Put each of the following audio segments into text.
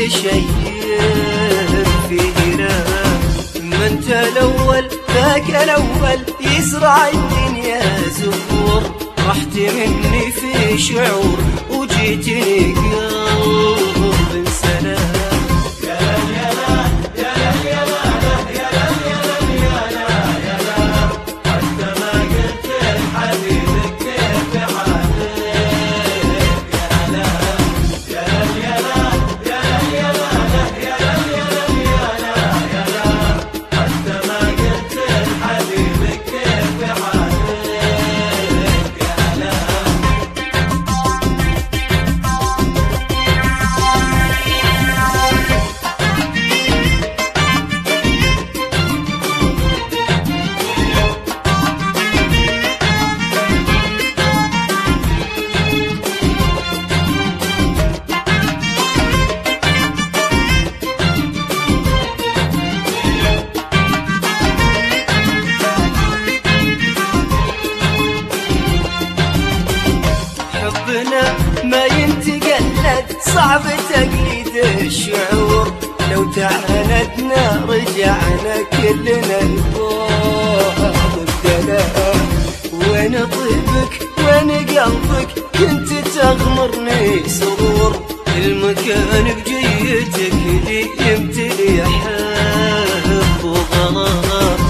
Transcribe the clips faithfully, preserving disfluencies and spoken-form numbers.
شيء فينا، ما انت الاول ذاك الاول يزرع الدنيا زهور، رحت مني في شعور وجيتني قلب سلام. حبنا ما ينتقلد، صعب تقليد الشعور، لو تعاندنا رجعنا كلنا لفوق الدلال. وين طيبك وين قلبك كنت تغمرني سرور، المكان بجيتك لي يمتلي حب وغرام.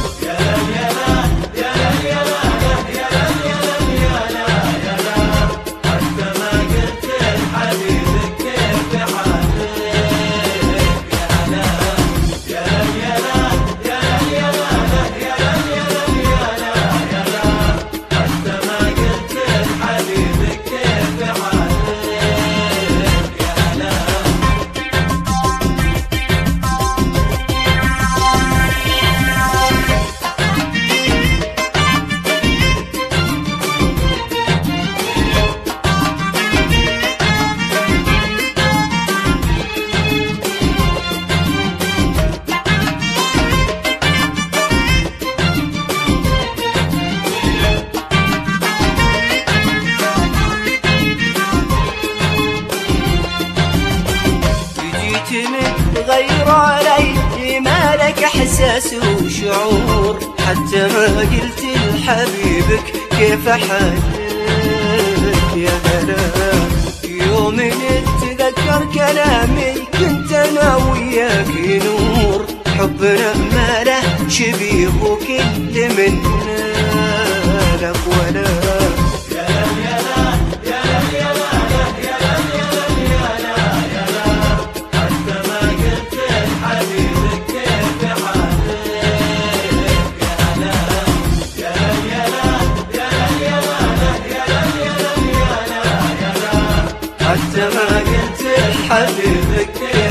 غير علي ما لك احساس وشعور، حتى ما قلت لحبيبك كيف حالك يا هلا. يوم اتذكر كلامي كنت انا وياك نور، حبنا ما له شبيه وكل منا لك ولا. حتى ما قلت لحبيبك